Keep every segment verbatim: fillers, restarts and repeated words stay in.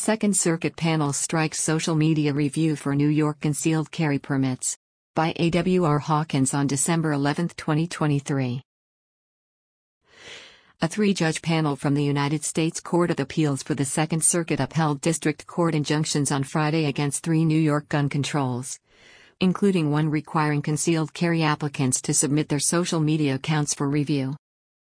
Second Circuit Panel Strikes Social Media Review for New York Concealed Carry Permits. By A W R Hawkins on December eleventh, twenty twenty-three. A three-judge panel from the United States Court of Appeals for the Second Circuit upheld district court injunctions on Friday against three New York gun controls, including one requiring concealed carry applicants to submit their social media accounts for review.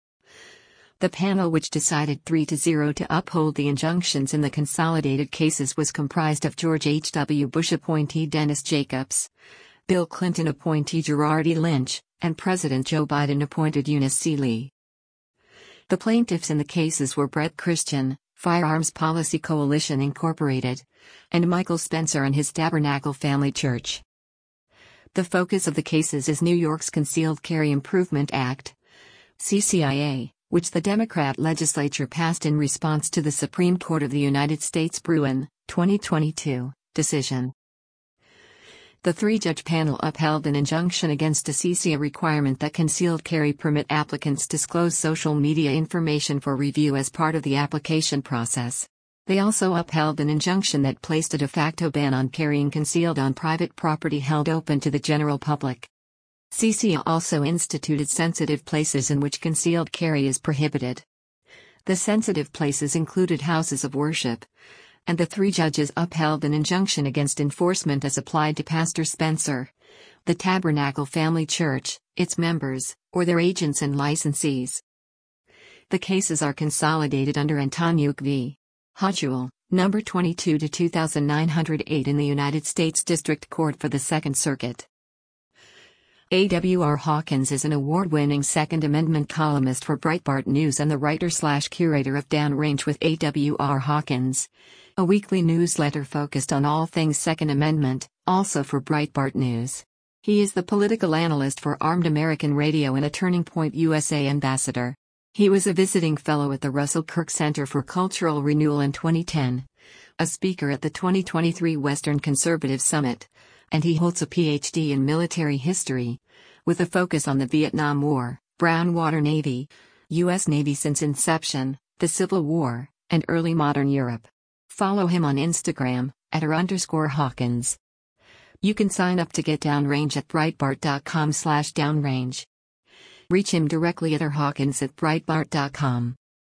The panel, which decided three to zero to uphold the injunctions in the consolidated cases, was comprised of George H W. Bush appointee Dennis Jacobs, Bill Clinton appointee Gerard E. Lynch, and President Joe Biden appointed Eunice C. Lee. The plaintiffs in the cases were Brett Christian, Firearms Policy Coalition Incorporated, and Michael Spencer and his Tabernacle Family Church. The focus of the cases is New York's Concealed Carry Improvement Act, C C I A, which the Democrat legislature passed in response to the Supreme Court of the United States Bruin, twenty twenty-two, decision. The three-judge panel upheld an injunction against a C C I A requirement that concealed carry permit applicants disclose social media information for review as part of the application process. They also upheld an injunction that placed a de facto ban on carrying concealed on private property held open to the general public. C C I A also instituted sensitive places in which concealed carry is prohibited. The sensitive places included houses of worship, and the three judges upheld an injunction against enforcement as applied to Pastor Spencer, the Tabernacle Family Church, its members, or their agents and licensees. The cases are consolidated under Antoniuk v. Hodgewell, number twenty-two to two thousand nine hundred eight in the United States District Court for the Second Circuit. A W R Hawkins is an award-winning Second Amendment columnist for Breitbart News and the writer-slash-curator of Downrange with A W R Hawkins, a weekly newsletter focused on all things Second Amendment, also for Breitbart News. He is the political analyst for Armed American Radio and a Turning Point U S A ambassador. He was a visiting fellow at the Russell Kirk Center for Cultural Renewal in twenty ten, a speaker at the twenty twenty-three Western Conservative Summit, and he holds a P H D in military history, with a focus on the Vietnam War, Brown Water Navy, U S Navy since inception, the Civil War, and early modern Europe. Follow him on Instagram, at her underscore Hawkins. You can sign up to get Downrange at breitbart.com slash downrange. Reach him directly at her Hawkins at breitbart dot com.